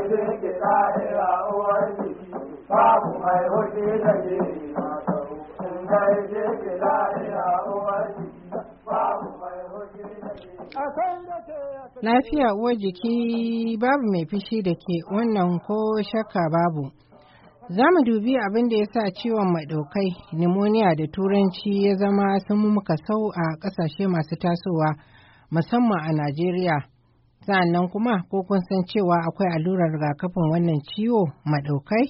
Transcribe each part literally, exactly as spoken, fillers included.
ke lahira uwar jiki babu mai hoji da ke mata in gaishe ke lahira uwar jiki babu mai hoji da ke. Lafiya uwar jiki babu mai fishi da ke, wannan ko shakka babu. Za mu dubi abin da ya sa ciwon maɗaukai, pneumonia da turanci ya zama sun muka sau a ƙasashe masu tasowa, musamman a Najeriya. Sa'annan kuma ko kun san cewa akwai allurar rigakafin wannan ciwo maɗaukai?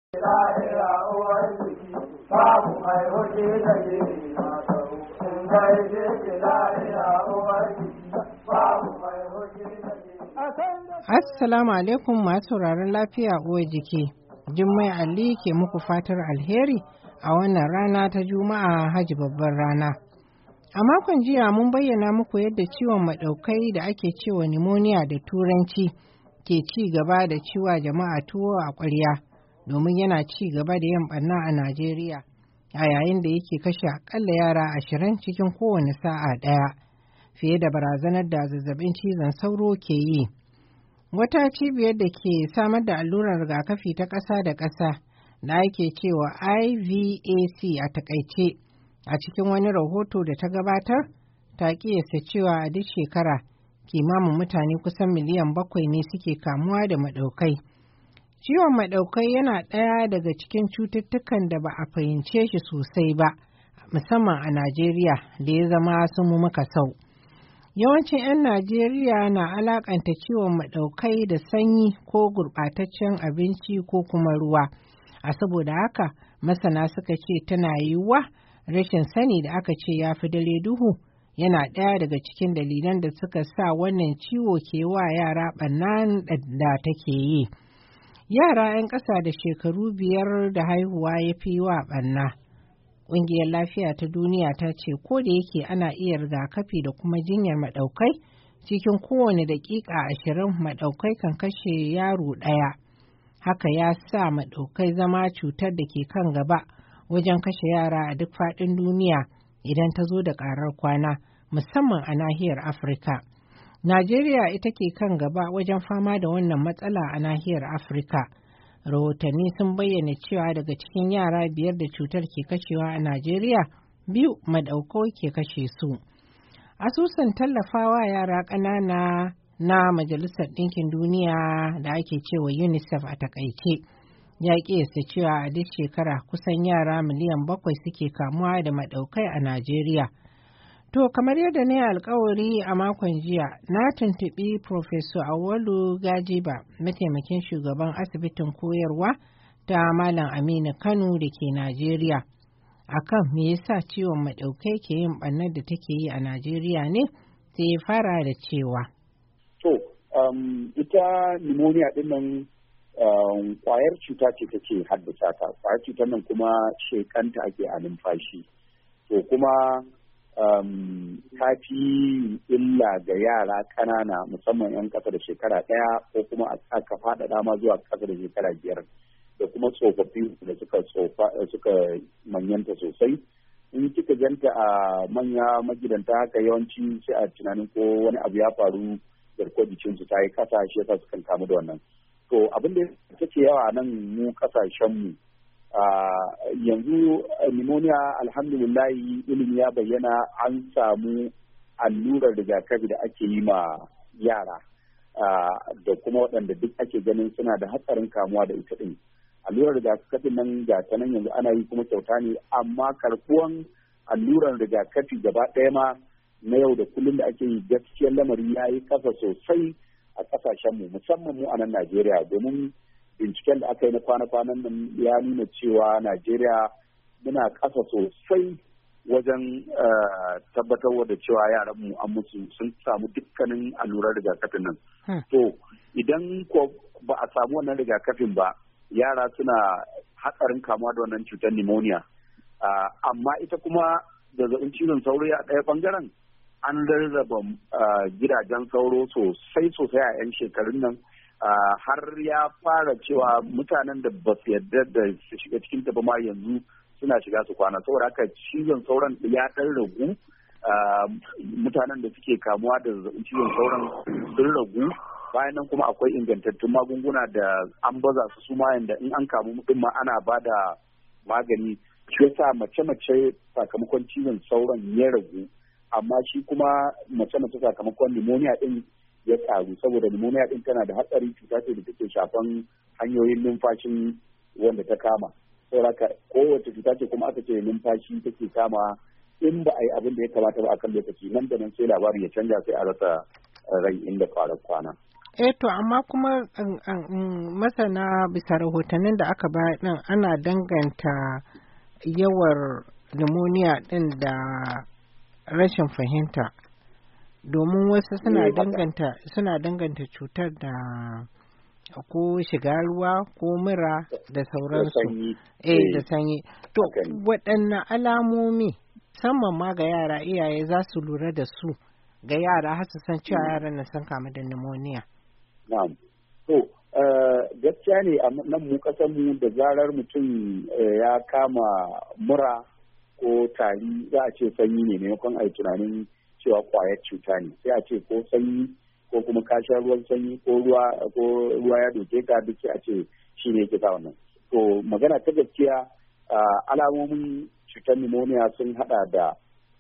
Assalamu alaikum masu sauraron lafiya uwar jiki. Jummai Ali ke muku fatar alheri a wannan rana ta Juma'a Hajji babbar rana. A makon jiya mun bayyana muku yadda ciwon maɗaukai da ake cewa pneumonia da turanci ke ci gaba da ciwa jama'a tuwo a ƙwarya domin yana ci gaba da yin ɓarna a Najeriya a yayin da yake kashe aƙalla yara ashirin cikin kowane sa'a ɗaya fiye da barazanar da zazzabin cizon sauro ke yi. Wata cibiyar da ke samar da allurar rigakafi ta ƙasa da ƙasa da ake cewa I V A C a takaice a cikin wani rahoto da ta gabatar ta kiyasta cewa a duk shekara kimanin mutane kusan miliyan bakwai ne suke kamuwa da maɗaukai. Ciwon maɗaukai yana ɗaya daga cikin cututtukan da ba a fahimce shi sosai ba, musamman a Najeriya da ya zama sun muka sau. Yawancin 'yan Najeriya na alakanta ciwon maɗaukai da sanyi ko gurɓataccen abinci ko kuma ruwa. A saboda haka masana suka ce tana yiwuwa rashin sani da aka ce ya fi dare duhu yana ɗaya daga cikin dalilan da suka sa wannan ciwo ke wa yara ɓannan da take yi. Yara 'yan ƙasa da shekaru biyar da haihuwa ya fi wa ɓanna. Ƙungiyar Lafiya ta Duniya ta ce ko da yake ana iya rigakafi da kuma jinyar maɗaukai cikin kowane daƙiƙa ashirin maɗaukai kan kashe yaro ɗaya. Haka ya sa maɗaukai zama cutar da ke kan gaba wajen kashe yara a duk faɗin duniya idan ta zo da ƙarar kwana, musamman a nahiyar Afirka. Najeriya ita ke kan gaba wajen fama da wannan matsala a nahiyar Afirka. Rahotanni sun bayyana cewa daga cikin yara biyar da cutar ke kashewa a Najeriya, biyu maɗaukai ke kashe su. Asusun tallafawa yara ƙanana na Majalisar Ɗinkin Duniya da ake cewa UNICEF a takaice ya ƙiyasta cewa a duk shekara kusan yara miliyan bakwai suke kamuwa da maɗaukai a Najeriya. To, kamar yadda na yi alkawari a makon jiya, na tuntuɓi Profesor Awalu Gajiba, mataimakin shugaban asibitin koyarwa ta Malam Aminu Kano da ke Najeriya. Akan me yasa ciwon maɗaukai ke yin ɓannar da take yi a Najeriya ne, sai ya fara da cewa. To, um, ita pneumonia ɗin nan um, ƙwayar cuta ce take haddasa ta, ƙwayar cutar nan kuma shekanta ake a numfashi. To kuma Um, ta fi illa ga yara ƙanana musamman 'yan ƙasa da shekara ɗaya ko kuma aka faɗaɗa ma zuwa ƙasa da shekara biyar da kuma tsofaffi da suka suka manyanta sosai. In kika ganta a manya magidanta haka yawanci sai a tunanin ko wani abu ya faru garkuwar jikinsu ta yi ƙasa shi yasa sukan kamu da wannan. To abin da take yawa nan mu ƙasashenmu Uh, yanzu pneumonia alhamdulillahi ilimi ya bayyana an samu allurar rigakafi da ake yi ma yara uh, da kuma waɗanda duk ake ganin suna da hatsarin kamuwa da ita ɗin. Allurar rigakafi nan ga ta nan yanzu ana yi kuma kyauta ne, amma karkuwan allurar rigakafi gaba ɗaya ma na yau da kullum da ake yi gaskiyar lamari ya yi kasa sosai a ƙasashenmu musamman mu a nan Najeriya, domin binciken da aka yi na kwana-kwanan nan ya nuna cewa Najeriya muna ƙasa sosai wajen tabbatar da cewa yaranmu an musu sun samu dukkanin allurar rigakafin nan. Hmm. To idan ko ba a samu wannan rigakafin ba, yara suna hatsarin kamuwa da wannan cutar pneumonia. Uh, amma ita kuma zazzabin cizon sauro a ɗaya ɓangaren an rarraba uh, gidajen sauro sosai sosai a 'yan shekarun nan. Uh, har ya fara cewa mutanen da ba su yarda da su shiga cikin ta ba ma yanzu suna shiga su kwana, saboda haka cizon sauran ya ɗan ragu. Uh, mutanen da suke kamuwa da zazzabin cizon sauran sun ragu, bayan nan kuma akwai ingantattun magunguna da an baza su su ma yanda in an kamu mutum ma ana ba da magani. Shi yasa mace-mace sakamakon cizon sauron ya ragu, amma shi kuma mace-mace sakamakon pneumonia din ya karu, saboda pneumonia din tana da hatsari, cuta ce da take shafan hanyoyin numfashin wanda ta kama. Saboda kowace cuta ce kuma aka ce numfashi take kama, in ba a yi abin da ya kamata ba a kan lokaci, nan da nan sai labari ya canja, sai a rasa rai inda fara kwana. Eh to amma kuma masana bisa rahotannin da aka bayar din ana danganta yawar pneumonia din da rashin fahimta, domin wasu suna danganta suna danganta cutar da ko shiga ruwa ko mura da sauransu. Eh da sanyi. To waɗanne alamomi musamman ma ga yara iyaye za su lura da su ga yara har su san cewa yaran na sun kamu da pneumonia? Na'am. To gaskiya ne a nan mu kasan mu da zarar mutum ya kama mura ko tari za a ce sanyi ne, maimakon a yi tunanin cewa kwayar cuta ne, sai a ce ko sanyi ko kuma ka sha ruwan sanyi ko ruwa ko ruwa ya doke ka, duk sai a ce shi ne yake sa wannan. To magana ta gaskiya alamomin cutar pneumonia sun hada da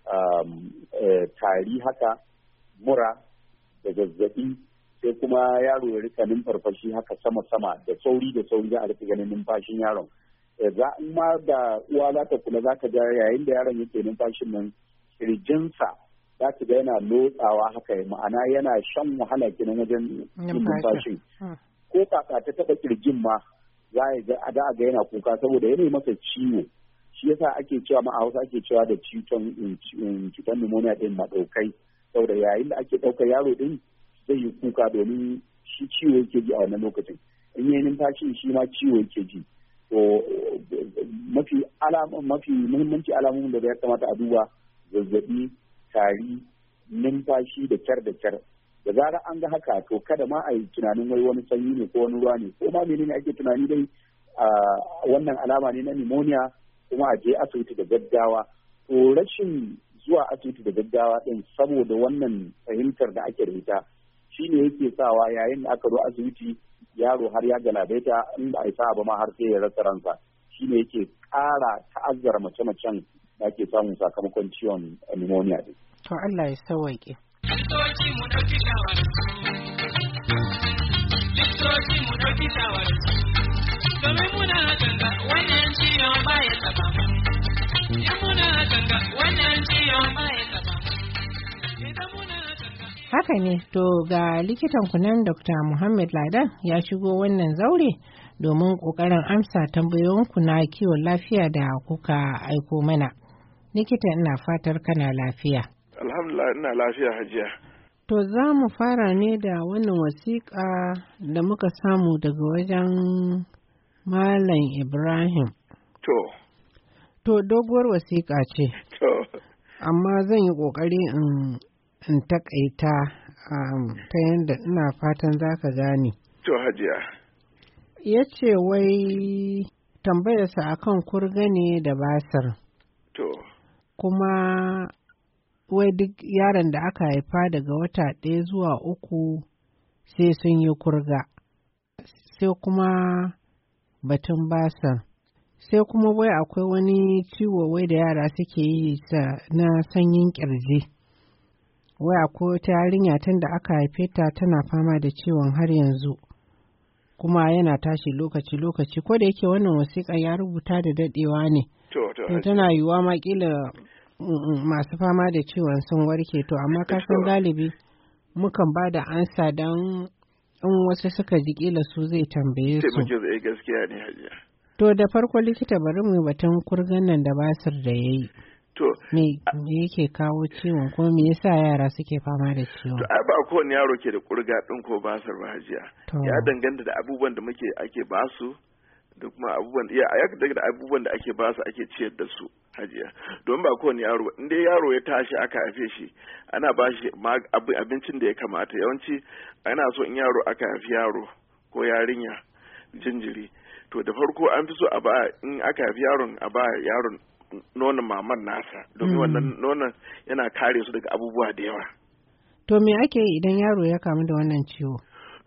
tari haka, mura da zazzabi, sai kuma yaro ya rika numfarfashi haka sama-sama da sauri da sauri, za a rika ganin numfashin yaron. Za in ma da uwa za ta kula za ka ga yayin da yaron yake numfashin nan kirjinsa za ka ga yana lotsawa haka, ma'ana yana shan wahala kenan wajen numfashin. Ko kaka ta taba kirjin ma za a ga yana kuka saboda yana masa ciwo. Shi yasa ake cewa ma a Hausa ake cewa da cutar pneumonia din madaukai, saboda yayin da ake ɗaukar yaro din zai yi kuka domin shi ciwo yake ji a wannan lokacin. In yi numfashi shi ma ciwo yake ji. To mafi alamun mafi muhimmanci alamomin da ya kamata a duba zazzabi, tari, numfashi da kyar da kyar. Da zarar an ga haka to kada ma a yi tunanin wai wani sanyi ne ko wani ruwa ne, ko ma menene ake tunani dai wannan alama ne na pneumonia, kuma a je asibiti da gaggawa. To rashin zuwa asibiti da gaggawa din saboda wannan fahimtar da ake da ita shi ne yake sawa yayin da aka zo asibiti yaro har ya galabaita, in ba a yi sa'a ba ma har sai ya rasa ransa. Shi ne yake ƙara ta'azzara mace-macen da ake samu sakamakon ciwon pneumonia din. To Allah ya sauwaƙe. Likitoci mu ɗauki shawara. Likitoci mu ɗauki shawara. Domin muna ganga wannan ciwon ba ya taɓa mu. In muna ganga wannan ciwon ba ya taɓa mu. Idan muna ganga. Haka ne, to ga likitan kunan Dokta Muhammad Ladan ya shigo wannan zaure domin ƙoƙarin amsa tambayoyinku na kiwon lafiya da kuka aiko mana. Likita, ina fatar kana lafiya. Alhamdulillah ina lafiya hajiya. To za mu fara ne da wannan wasiƙa da muka samu daga wajen Malam Ibrahim. To. To doguwar wasiƙa ce. To. Amma zan yi ƙoƙari in in taƙaita um, ta yadda ina fatan za ka gane. To hajiya. Ya ce wai tambayarsa akan kurga ne da basir. To. Kuma wai duk yaron da aka haifa daga wata ɗaya zuwa uku sai sun yi kurga, sai kuma batun basir, sai kuma wai akwai wani ciwo wai da yara suke yi na sanyin ƙirji. Wai akwai wata yarinya tun da aka haife ta tana fama da ciwon har yanzu, kuma yana tashi lokaci-lokaci, ko da yake wannan wasiƙa ya rubuta da daɗewa ne. To tana yiwuwa ma kila masu fama da ciwon sun warke, to amma kasan galibi mukan ba da ansa don in wasu suka ji kila su zai tambaye su. Sai muke zai gaskiya ne hajiya. To da farko likita bari mu batun kurgan nan da basir da ya yi. To me yake kawo ciwon ko me yasa yara suke fama da ciwon? To ai ba kowane yaro ke da kurga din ko basir ba hajiya. Ya danganta da abubuwan da muke ake basu da kuma abubuwan ya daga da abubuwan da ake basu ake ciyar da su hajiya. Don ba kowane yaro in dai yaro ya tashi aka haife shi ana ba shi abincin da ya kamata. Yawanci ana so in yaro aka haifi yaro ko yarinya jinjiri to da farko an fi so a ba in aka haifi yaron a ba yaron nonon maman nasa domin wannan nonon yana kare su daga abubuwa da yawa. To me ake yi idan yaro ya kamu da wannan ciwo?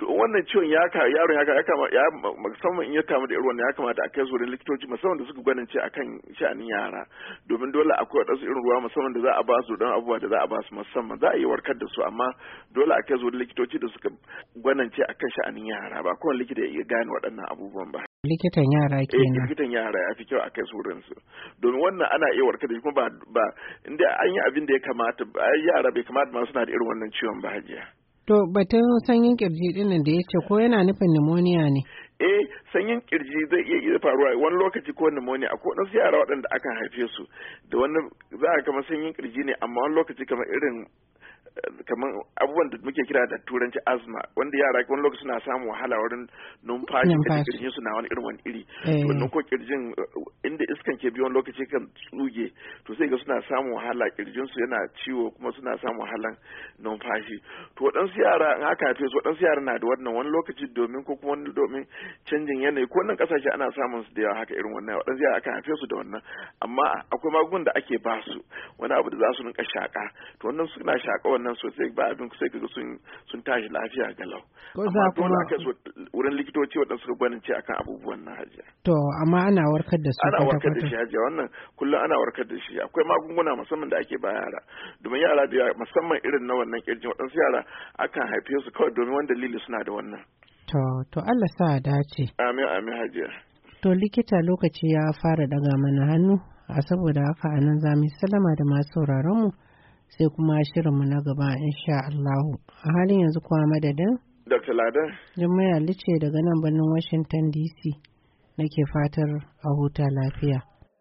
to wannan ciwon ya ka yaron ya ka ya kama ya musamman in ya kamu da irin wannan ya kamata a kai su wurin likitoci musamman da suka gwanince akan sha'anin yara domin dole akwai wadansu irin ruwa musamman da za a ba su don abubuwa da za a ba su musamman za a yi warkar da su amma dole a kai su wurin likitoci da suka gwanince akan sha'anin yara ba kowane likita ya iya gane waɗannan abubuwan ba. Likitan yara kenan. Eh likitan yara ya fi kyau a kai su wurin su domin wannan ana iya warkar da shi kuma ba ba inda an yi abin da ya kamata yara bai kamata ma suna da irin wannan ciwon ba hajiya. To batun sanyin kirji dinnan da ya ce ko yana nufin pneumonia ne? Eh sanyin kirji zai iya iya faruwa wani lokaci ko pneumonia akwai wasu yara waɗanda akan haife su da wani za a kama sanyin kirji ne amma wani lokaci kamar irin kamar abubuwan da muke kira da turanci asma wanda yara wani lokaci suna samun wahala wurin numfashi da kirjin su na wani irin wani iri wannan ko kirjin inda iskan ke biyo wani lokaci kan tsuge to sai ga suna samun wahala kirjin su yana ciwo kuma suna samun wahalan numfashi to waɗansu yara in aka haife su waɗansu yara na da wannan wani lokaci domin ko kuma wani domin canjin yanayi ko wannan kasashe ana samun su da yawa haka irin wannan waɗansu yara aka haife su da wannan amma akwai magungunan da ake ba su wani abu da za su rinka shaka to wannan suna shaka wannan sosai ba abin sai kaga sun sun tashi lafiya galau amma dole aka so wurin likitoci waɗanda suka gwanince akan abubuwan na hajiya to amma ana warkar da su ana warkar da shi hajiya wannan kullum ana warkar da shi akwai magunguna musamman da ake ba yara domin yara da musamman irin na wannan kirjin waɗansu yara akan haife su kawai domin wani dalili suna da wannan to to Allah sa dace amin amin hajiya to likita lokaci ya fara daga mana hannu a saboda haka anan za mu sallama da masu sauraron mu sai kuma shirinmu na gaba insha Allahu. A halin yanzu kuwa madadin? Doctor Ladan. Jummai Ali ce daga nan birnin Washington D C nake fatar a huta lafiya.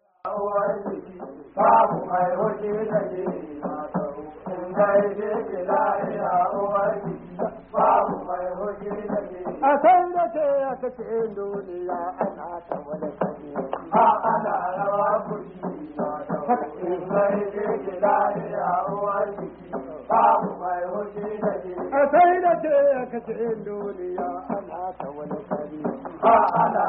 Babu mai hoji da ke matau, in kai je ke lahiya uwar babu mai hoji da ke. A san da ke ya kace duniya ana ta wani kaje, a ana rawa kuɗi matau, in kai je ke lahiya uwar babu mai hoji da ke. A sai da ke ya kace duniya ana ta wani kaje, a ana